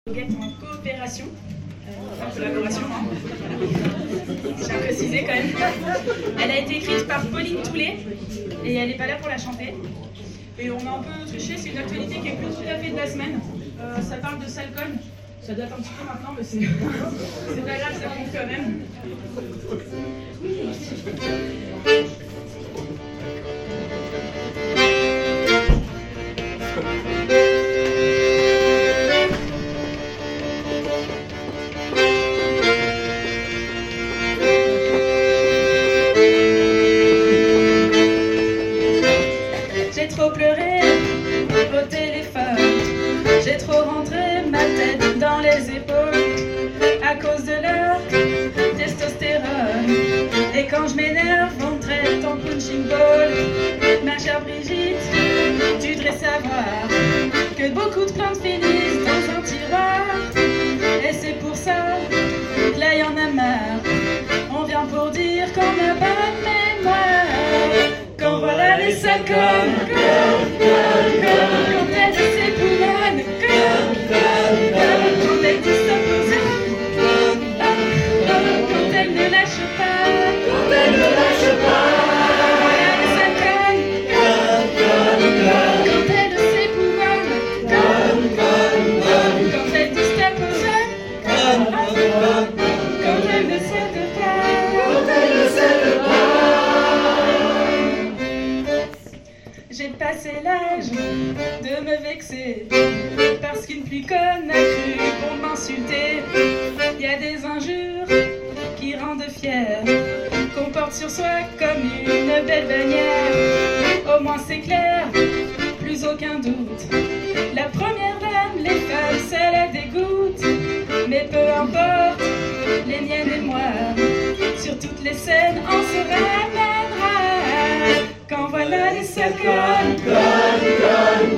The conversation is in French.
En coopération, collaboration, j'ai précisé quand même. Elle a été écrite par Pauline Toulet et elle n'est pas là pour la chanter. Et on a un peu triché, c'est une actualité qui est plus tout à fait de la semaine. Ça parle de Salcone, ça date un petit peu maintenant, mais c'est pas grave, ça compte quand même. J'ai trop pleuré au téléphone, j'ai trop rentré ma tête dans les épaules à cause de leur testostérone. Et quand je m'énerve, on traite en punching ball. Ma chère Brigitte, tu devrais savoir que beaucoup de plantes finissent dans un tiroir. Et c'est pour ça que là y en a marre. On vient pour dire qu'on a bonne mémoire. Quand voilà les Salcone, quand elle s'épouvonne, quand elle dit stop aux hommes, quand elle ne lâche pas, voilà les Salcone, quand elle s'épouvonne, quand elle dit stop aux hommes, quand elle ne cède pas. J'ai passé l'âge de me vexer parce qu'une pluie conne a cru pour m'insulter. Il y a des injures qui rendent fier, qu'on porte sur soi comme une belle bannière. Au moins c'est clair, plus aucun doute. La première dame, les femmes, ça la dégoûte. Mais peu importe, les miennes et moi, sur toutes les scènes, on se ramènera. Quand voilà les Salcone,